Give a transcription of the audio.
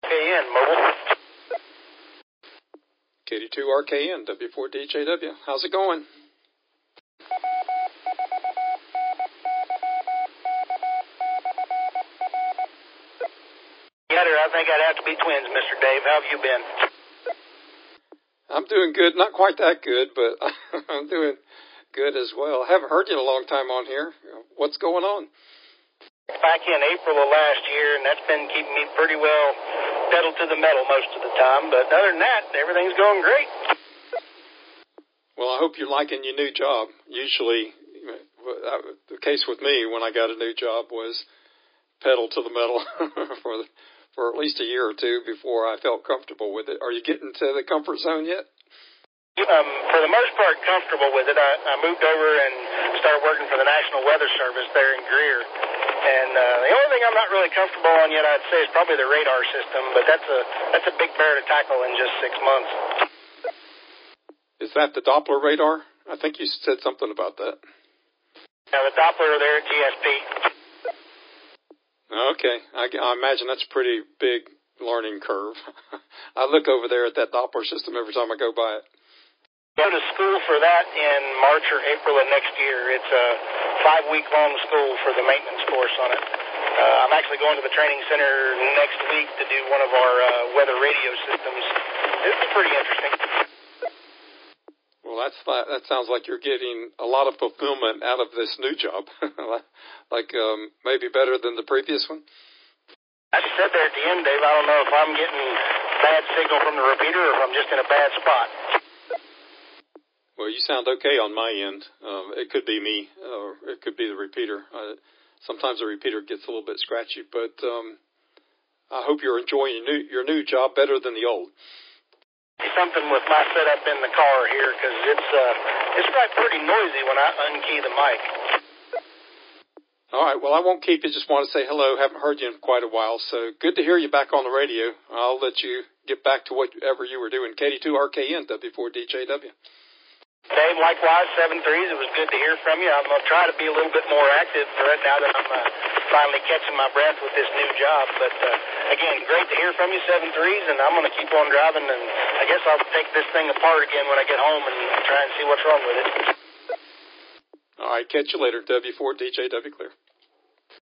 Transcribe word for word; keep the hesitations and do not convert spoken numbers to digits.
K N, mobile. K D two R K N, W four D J W. How's it going? I think I'd have to be twins, Mister Dave. How have you been? I'm doing good. Not quite that good, but I'm doing good as well. I haven't heard you in a long time on here. What's going on? Back in April of last year, and that's been keeping me pretty well pedal to the metal most of the time. But other than that, everything's going great. Well, I hope you're liking your new job. Usually, the case with me when I got a new job was pedal to the metal for the for at least a year or two before I felt comfortable with it. Are you getting to the comfort zone yet? Um, for the most part, comfortable with it. I, I moved over and started working for the National Weather Service there in Greer. And uh, the only thing I'm not really comfortable on yet, I'd say, is probably the radar system. But that's a that's a big bear to tackle in just six months. Is that the Doppler radar? I think you said something about that. Yeah, the Doppler there at G S P. Okay. I, I imagine that's a pretty big learning curve. I look over there at that Doppler system every time I go by it. Go to school for that in March or April of next year. It's a five-week-long school for the maintenance course on it. Uh, I'm actually going to the training center next week to do one of our uh, weather radio systems. It's pretty interesting. Well, that's that sounds like you're getting a lot of fulfillment out of this new job, like um, maybe better than the previous one. As I said there at the end, Dave, I don't know if I'm getting bad signal from the repeater or if I'm just in a bad spot. Well, you sound okay on my end. Um, it could be me, or it could be the repeater. Uh, sometimes the repeater gets a little bit scratchy, but um, I hope you're enjoying your new, your new job better than the old. Something with my setup in the car here, because it's uh, it's quite pretty noisy when I unkey the mic. All right, well, I won't keep you. Just want to say hello. Haven't heard you in quite a while, so good to hear you back on the radio. I'll let you get back to whatever you were doing. K D two R K N, W four D J W. Dave, likewise, seven threes. It was good to hear from you. I'm going to try to be a little bit more active right now that I'm uh, finally catching my breath with this new job. But, uh, again, great to hear from you, seven threes, and I'm going to keep on driving, and I guess I'll take this thing apart again when I get home and try and see what's wrong with it. All right, catch you later, W four D J W clear.